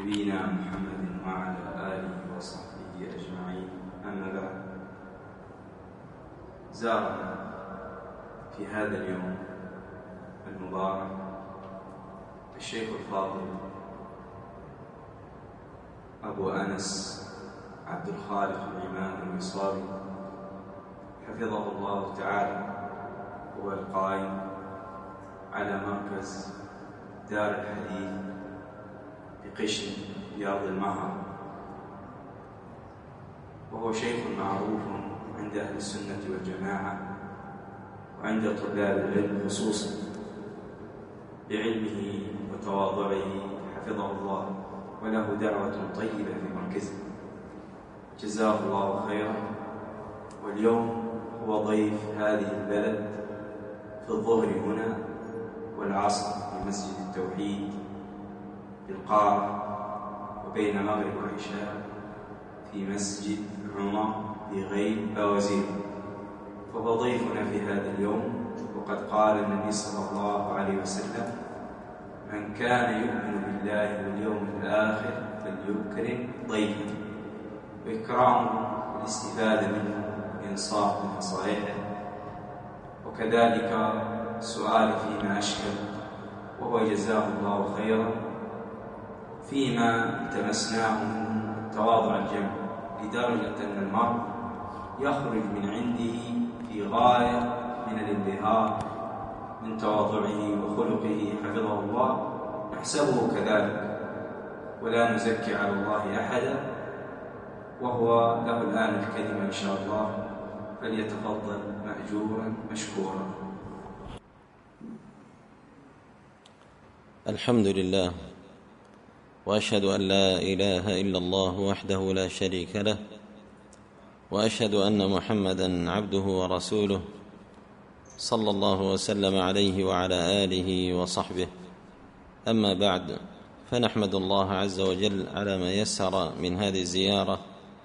نبينا محمد وعلى آله وصحبه أجمعين. أما بعد، زارنا في هذا اليوم المبارك الشيخ الفاضل أبو أنس عبد الخالق العماد المصابي حفظه الله تعالى، هو القائم على مركز دار الحديث بقشم رياض المهر، وهو شيخ معروف عند أهل السنة والجماعة وعند طلاب العلم خصوصا بعلمه وتواضعه حفظه الله، وله دعوة طيبة في مركزه، جزاه الله خيرا. واليوم هو ضيف هذه البلد في الظهر هنا والعصر في مسجد التوحيد بالقارة، وبين المغرب والعشاء في مسجد عمر في غير بوازير، فهو ضيفنا في هذا اليوم. وقد قال النبي صلى الله عليه وسلم: من كان يؤمن بالله واليوم الآخر فليكرم ضيفه. وإكرامه والاستفادة منه والإنصاف من نصائحه، وكذلك السؤال فيما أشكل، وهو جزاه الله خيرا فيما التمسناه منه التواضع الجم، لدرجة أن المرء يخرج من عنده في غاية من الانبهار من تواضعه وخلقه حفظه الله. نحسبه كذلك ولا نزكي على الله أحدا، وهو له الآن الكلمة إن شاء الله، فليتفضل مأجورا مشكورا. الحمد لله، وأشهد أن لا إله إلا الله وحده لا شريك له، وأشهد أن محمدًا عبده ورسوله صلى الله وسلم عليه وعلى آله وصحبه. أما بعد، فنحمد الله عز وجل على ما يسر من هذه الزيارة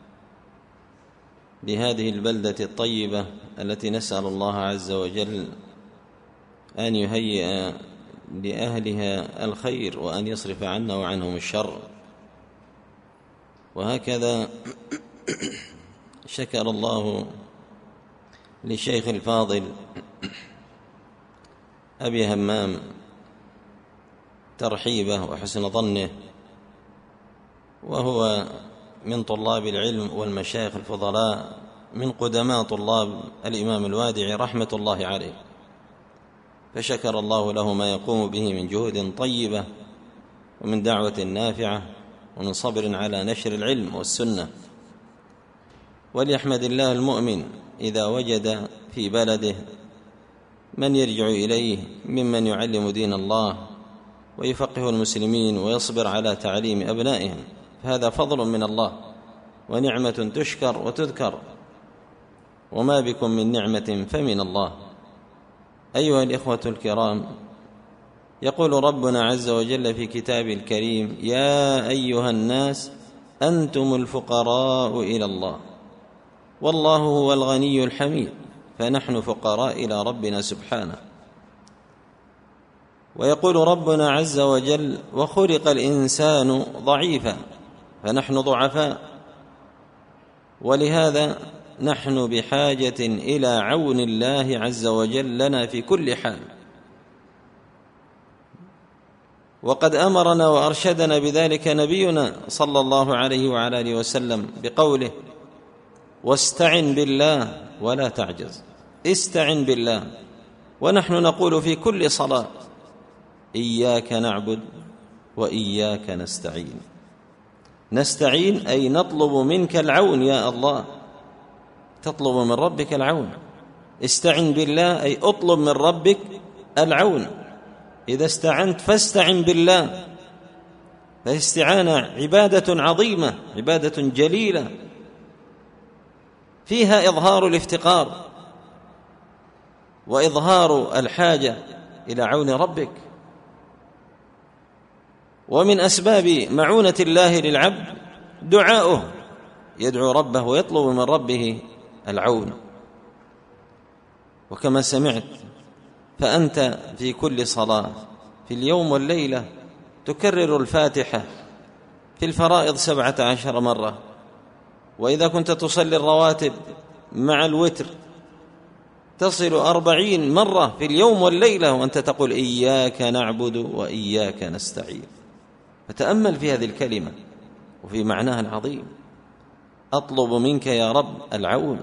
بهذه البلدة الطيبة التي نسأل الله عز وجل أن يهيئ لأهلها الخير وأن يصرف عنا وعنهم الشر. وهكذا شكر الله للشيخ الفاضل أبي همام ترحيبه وحسن ظنه، وهو من طلاب العلم والمشايخ الفضلاء، من قدماء طلاب الإمام الوادعي رحمة الله عليه، فشكر الله له ما يقوم به من جهود طيبة ومن دعوة نافعة ومن صبر على نشر العلم والسنة. وليحمد الله المؤمن إذا وجد في بلده من يرجع إليه ممن يعلم دين الله ويفقه المسلمين ويصبر على تعليم أبنائهم، فهذا فضل من الله ونعمة تشكر وتذكر، وما بكم من نعمة فمن الله. أيها الإخوة الكرام، يقول ربنا عز وجل في كتابه الكريم: يا أيها الناس أنتم الفقراء إلى الله والله هو الغني الحميد. فنحن فقراء إلى ربنا سبحانه. ويقول ربنا عز وجل: وخلق الإنسان ضعيفا. فنحن ضعفاء، ولهذا نحن بحاجة إلى عون الله عز وجل لنا في كل حال. وقد أمرنا وأرشدنا بذلك نبينا صلى الله عليه وعلى آله وسلم بقوله: واستعن بالله ولا تعجز. استعن بالله. ونحن نقول في كل صلاة: إياك نعبد وإياك نستعين. نستعين أي نطلب منك العون يا الله، تطلب من ربك العون. استعن بالله أي اطلب من ربك العون. إذا استعنت فاستعن بالله. فالاستعانة عبادة عظيمة، عبادة جليلة، فيها إظهار الافتقار وإظهار الحاجة إلى عون ربك. ومن أسباب معونة الله للعبد دعاؤه، يدعو ربه ويطلب من ربه العون. وكما سمعت، فأنت في كل صلاة في اليوم والليلة تكرر الفاتحة في الفرائض 17 مرة، وإذا كنت تصلي الرواتب مع الوتر تصل 40 مرة في اليوم والليلة وأنت تقول إياك نعبد وإياك نستعين. فتأمل في هذه الكلمة وفي معناها العظيم. أطلب منك يا رب العون.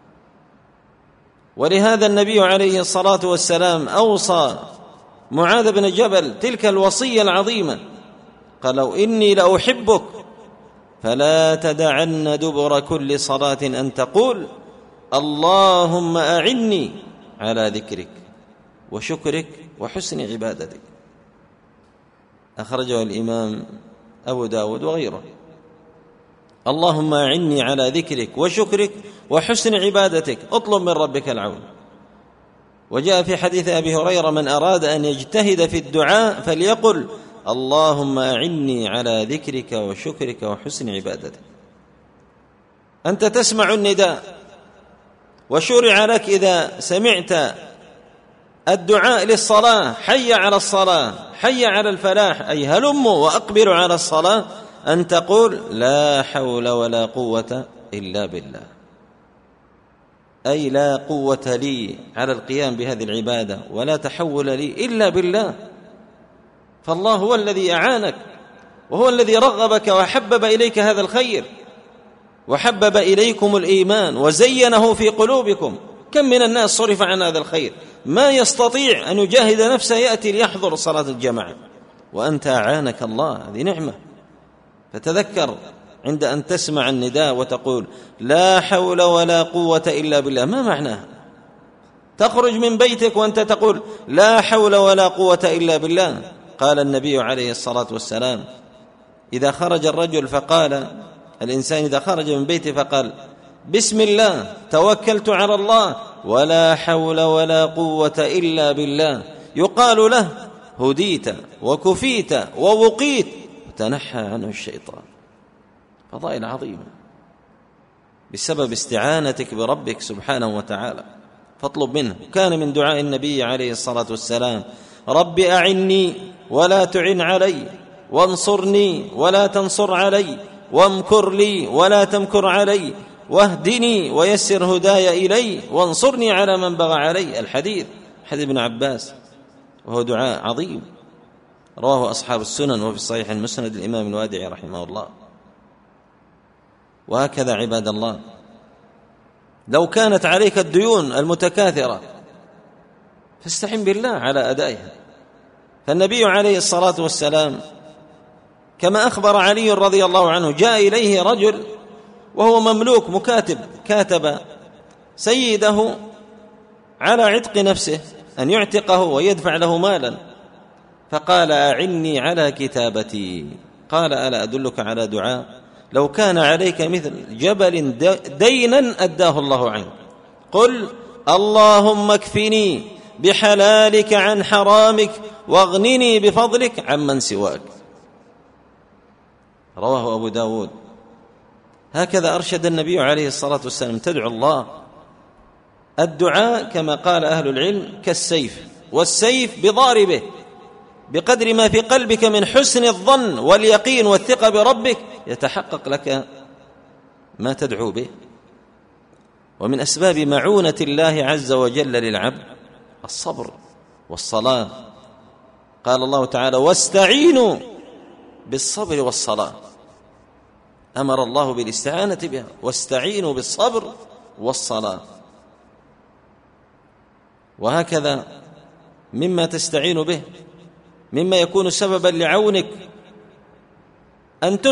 ولهذا النبي عليه الصلاة والسلام أوصى معاذ بن جبل تلك الوصية العظيمة، قال: لو إني لأحبك فلا تدعن دبر كل صلاة أن تقول اللهم أعني على ذكرك وشكرك وحسن عبادتك. أخرجه الإمام أبو داود وغيره. اللهم أعني على ذكرك وشكرك وحسن عبادتك، اطلب من ربك العون. وجاء في حديث أبي هريرة: من أراد أن يجتهد في الدعاء فليقل اللهم أعني على ذكرك وشكرك وحسن عبادتك. أنت تسمع النداء، وشرع لك إذا سمعت الدعاء للصلاة: حي على الصلاة، حي على الفلاح، أي هلموا وأقبلوا على الصلاة، أن تقول لا حول ولا قوة إلا بالله، أي لا قوة لي على القيام بهذه العبادة ولا تحول لي إلا بالله. فالله هو الذي أعانك، وهو الذي رغبك وحبب إليك هذا الخير، وحبب إليكم الإيمان وزينه في قلوبكم. كم من الناس صرف عن هذا الخير، ما يستطيع أن يجاهد نفسه يأتي ليحضر صلاة الجماعة، وأنت أعانك الله، هذه نعمة. فتذكر عند أن تسمع النداء وتقول لا حول ولا قوة إلا بالله، ما معناها؟ تخرج من بيتك وأنت تقول لا حول ولا قوة إلا بالله. قال النبي عليه الصلاة والسلام: إذا خرج الرجل فقال، الإنسان إذا خرج من بيته فقال بسم الله توكلت على الله ولا حول ولا قوة إلا بالله، يقال له هديت وكفيت ووقيت وتنحى عنه الشيطان. فضائل عظيمة بسبب استعانتك بربك سبحانه وتعالى، فاطلب منه. كان من دعاء النبي عليه الصلاة والسلام: رب أعني ولا تعن علي، وانصرني ولا تنصر علي، وامكر لي ولا تمكر علي، واهدني ويسر هداي إلي، وانصرني على من بغى علي. الحديث حديث ابن عباس، وهو دعاء عظيم رواه أصحاب السنن، وفي الصحيح المسند الإمام الوادعي رحمه الله. وهكذا عباد الله، لو كانت عليك الديون المتكاثرة فاستعن بالله على أدائها. فالنبي عليه الصلاة والسلام كما أخبر علي رضي الله عنه، جاء إليه رجل وهو مملوك مكاتب، كاتب سيده على عتق نفسه أن يعتقه ويدفع له مالا، فقال أعني على كتابتي. قال ألا أدلك على دعاء لو كان عليك مثل جبل دينا أداه الله عنك؟ قل اللهم اكفني بحلالك عن حرامك واغنني بفضلك عمن سواك. رواه أبو داود. هكذا أرشد النبي عليه الصلاة والسلام: تدعو الله. الدعاء كما قال أهل العلم كالسيف، والسيف بضاربه، بقدر ما في قلبك من حسن الظن واليقين والثقة بربك يتحقق لك ما تدعو به. ومن أسباب معونة الله عز وجل للعبد الصبر والصلاة. قال الله تعالى: واستعينوا بالصبر والصلاة. أمر الله بالاستعانة بها، واستعينوا بالصبر والصلاة. وهكذا مما تستعين به، مما يكون سببا لعونك، أن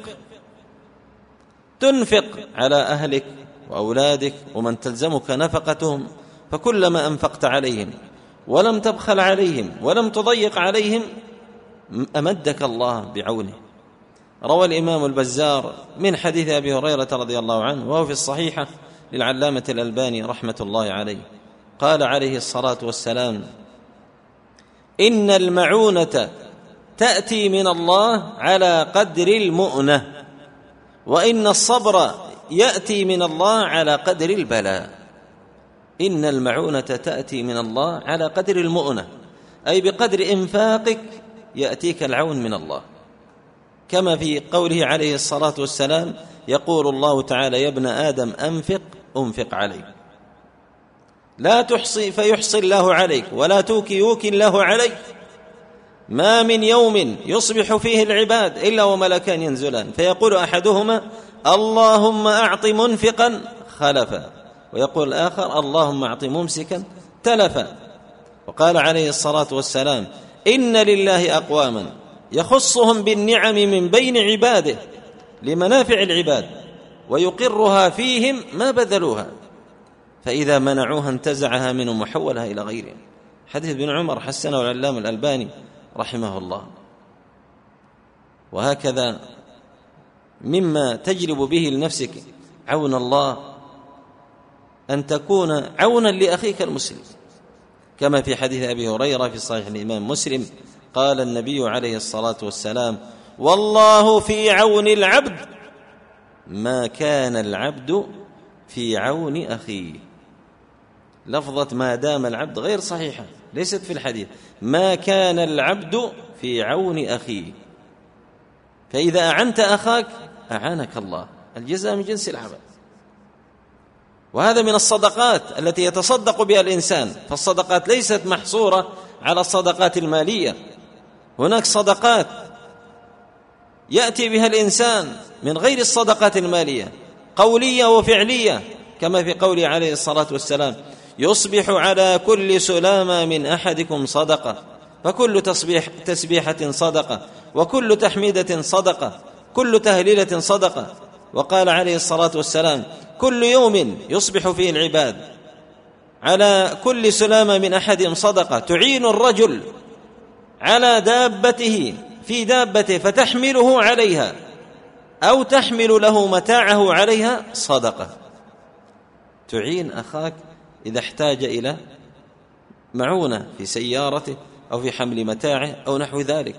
تنفق على أهلك وأولادك ومن تلزمك نفقتهم. فكلما أنفقت عليهم ولم تبخل عليهم ولم تضيق عليهم أمدك الله بعونه. روى الإمام البزار من حديث أبي هريرة رضي الله عنه، وهو في الصحيحة للعلامة الألباني رحمة الله عليه، قال عليه الصلاة والسلام: إن المعونة تأتي من الله على قدر المؤنة، وإن الصبر يأتي من الله على قدر البلاء. إن المعونة تأتي من الله على قدر المؤنة، أي بقدر إنفاقك يأتيك العون من الله. كما في قوله عليه الصلاة والسلام: يقول الله تعالى: يا ابن آدم أنفق أنفق عليك، لا تحصي فيحصي الله عليك، ولا توكي يوكي الله عليك. ما من يوم يصبح فيه العباد إلا وملكان ينزلان، فيقول أحدهما: اللهم أعط منفقا خلفا، ويقول الآخر: اللهم أعط ممسكا تلفا. وقال عليه الصلاة والسلام: إن لله أقواما يخصهم بالنعم من بين عباده لمنافع العباد، ويقرها فيهم ما بذلوها، فإذا منعوها انتزعها منهم وحولها إلى غيرهم. حديث ابن عمر حسنه العلامة الألباني رحمه الله. وهكذا مما تجلب به لنفسك عون الله أن تكون عونا لأخيك المسلم، كما في حديث أبي هريرة في صحيح الإمام مسلم: قال النبي عليه الصلاة والسلام: والله في عون العبد ما كان العبد في عون أخيه. لفظة ما دام العبد غير صحيحة، ليست في الحديث. ما كان العبد في عون أخيه، فإذا أعنت أخاك أعانك الله، الجزاء من جنس العمل. وهذا من الصدقات التي يتصدق بها الإنسان، فالصدقات ليست محصورة على الصدقات المالية، هناك صدقات يأتي بها الإنسان من غير الصدقات المالية، قولية وفعلية، كما في قوله عليه الصلاة والسلام: يصبح على كل سلامة من أحدكم صدقة، فكل تسبيحة صدقة، وكل تحميدة صدقة، كل تهليلة صدقة. وقال عليه الصلاة والسلام: كل يوم يصبح فيه العباد على كل سلامة من أحدهم صدقة، تعين الرجل على دابته في دابته فتحمله عليها أو تحمل له متاعه عليها صدقة. تعين أخاك إذا احتاج إلى معونة في سيارته أو في حمل متاعه أو نحو ذلك،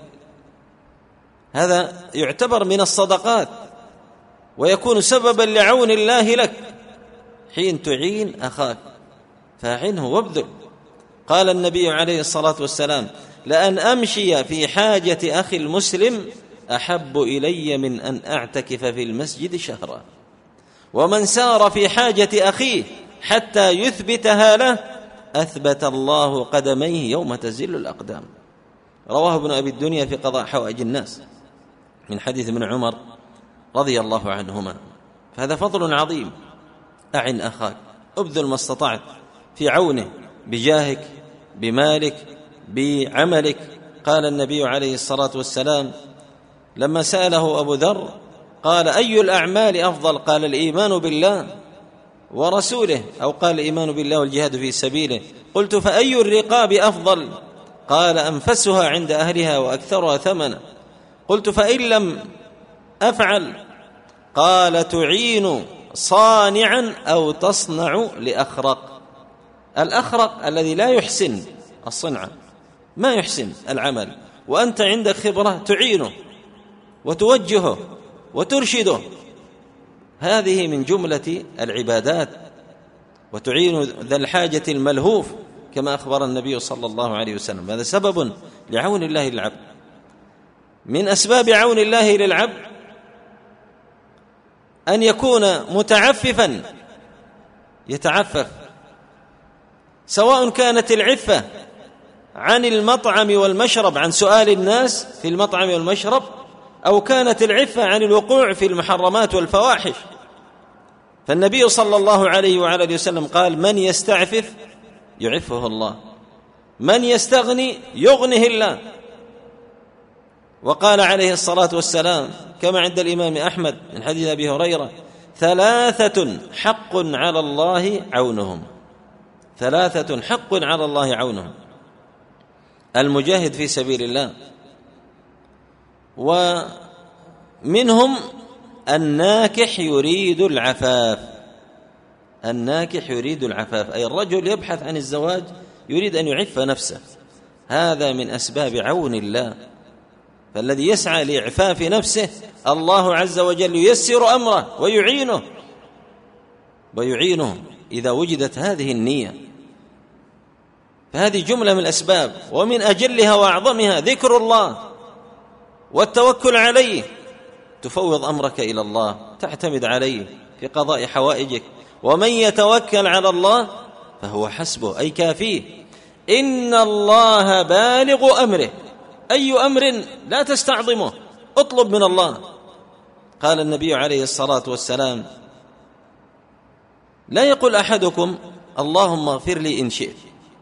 هذا يعتبر من الصدقات ويكون سببا لعون الله لك حين تعين أخاك، فاعنه وابذل. قال النبي عليه الصلاة والسلام: لأن أمشي في حاجة أخي المسلم أحب إلي من أن أعتكف في المسجد شهرا. ومن سار في حاجة أخيه حتى يثبتها له أثبت الله قدميه يوم تزل الأقدام. رواه ابن أبي الدنيا في قضاء حوائج الناس من حديث ابن عمر رضي الله عنهما. فهذا فضل عظيم. أعن أخاك، ابذل ما استطعت في عونه بجاهك، بمالك، بعملك. قال النبي عليه الصلاة والسلام لما سأله أبو ذر قال: أي الأعمال أفضل؟ قال: الإيمان بالله ورسوله، أو قال: الإيمان بالله والجهاد في سبيله. قلت: فأي الرقاب أفضل؟ قال: أنفسها عند أهلها وأكثرها ثمنا. قلت: فإن لم أفعل؟ قال: تعين صانعا أو تصنع لأخرق. الأخرق الذي لا يحسن الصنعة، ما يحسن العمل، وأنت عندك خبرة تعينه وتوجهه وترشده، هذه من جملة العبادات. وتعين ذا الحاجة الملهوف كما أخبر النبي صلى الله عليه وسلم. هذا سبب لعون الله للعبد. من أسباب عون الله للعبد أن يكون متعففا، يتعفف، سواء كانت العفة عن المطعم والمشرب، عن سؤال الناس في المطعم والمشرب، أو كانت العفة عن الوقوع في المحرمات والفواحش. فالنبي صلى الله عليه وعلى آله وسلم قال: من يستعفف يعفه الله، من يستغني يغنه الله. وقال عليه الصلاة والسلام كما عند الإمام أحمد من حديث أبي هريرة: ثلاثة حق على الله عونهم، ثلاثة حق على الله عونهم: المجاهد في سبيل الله، ومنهم الناكح يريد العفاف. الناكح يريد العفاف أي الرجل يبحث عن الزواج يريد أن يعف نفسه، هذا من أسباب عون الله. فالذي يسعى لإعفاف نفسه الله عز وجل ييسر أمره ويعينه إذا وجدت هذه النية. فهذه جملة من الأسباب، ومن أجلها وأعظمها ذكر الله والتوكل عليه تفوض أمرك إلى الله، تعتمد عليه في قضاء حوائجك. ومن يتوكل على الله فهو حسبه، أي كافيه. إن الله بالغ أمره، أي أمر لا تستعظمه، اطلب من الله. قال النبي عليه الصلاة والسلام: لا يقول أحدكم اللهم اغفر لي إن شئت،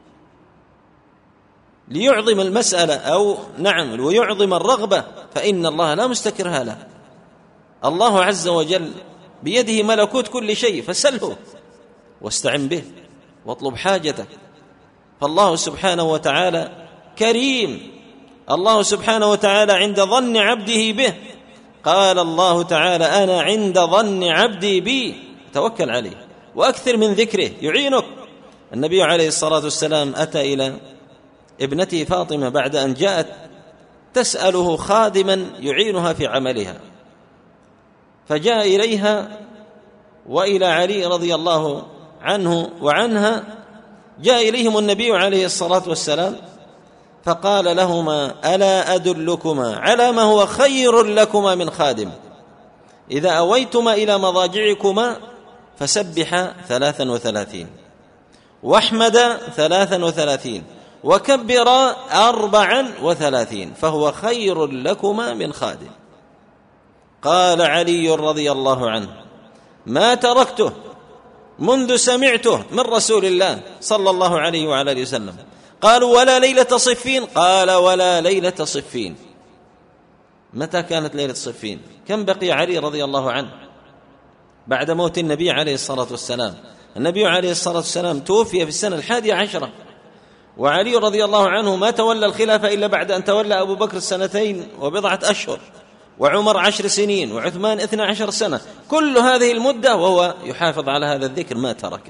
ليعظم المسألة أو ويعظم الرغبة، فإن الله لا مستكرها له. الله عز وجل بيده ملكوت كل شيء، فسله واستعن به واطلب حاجتك. فالله سبحانه وتعالى كريم، الله سبحانه وتعالى عند ظن عبده به. قال الله تعالى: أنا عند ظن عبدي بي، توكل عليه وأكثر من ذكره يعينك. النبي عليه الصلاة والسلام أتى إلى ابنته فاطمة بعد أن جاءت تسأله خادما يعينها في عملها، فجاء إليها وإلى علي رضي الله عنه وعنها، جاء إليهم النبي عليه الصلاة والسلام فقال لهما: ألا أدلكما على ما هو خير لكما من خادم؟ إذا أويتما إلى مضاجعكما فسبحا 33 واحمدا 33 وكبرا 34، فهو خير لكما من خادم. قال علي رضي الله عنه: ما تركته منذ سمعته من رسول الله صلى الله عليه وعلى آله وسلم. قالوا: ولا ليلة صفين؟ قال: ولا ليلة صفين. متى كانت ليلة صفين؟ كم بقي علي رضي الله عنه بعد موت النبي عليه الصلاة والسلام؟ النبي عليه الصلاة والسلام توفي في السنة 11، وعلي رضي الله عنه ما تولى الخلافة إلا بعد أن تولى أبو بكر 2 وبضعة أشهر، وعمر 10 سنين، وعثمان 12 سنة. كل هذه المدة وهو يحافظ على هذا الذكر ما تركه.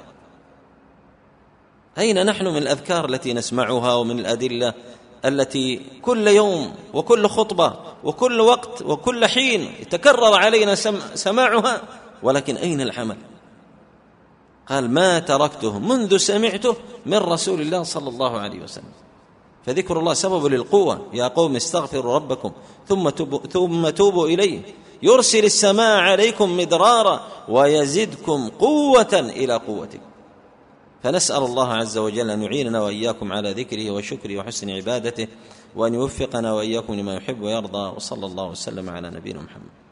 أين نحن من الأذكار التي نسمعها ومن الأدلة التي كل يوم وكل خطبة وكل وقت وكل حين يتكرر علينا سماعها، ولكن أين العمل؟ قال: ما تركته منذ سمعته من رسول الله صلى الله عليه وسلم. فذكر الله سبب للقوة. يا قوم استغفروا ربكم ثم توبوا إليه يرسل السماء عليكم مدرارا ويزدكم قوة إلى قوتكم. فنسأل الله عز وجل أن يعيننا وإياكم على ذكره وشكره وحسن عبادته، وأن يوفقنا وإياكم لما يحب ويرضى. وصلى الله وسلم على نبينا محمد.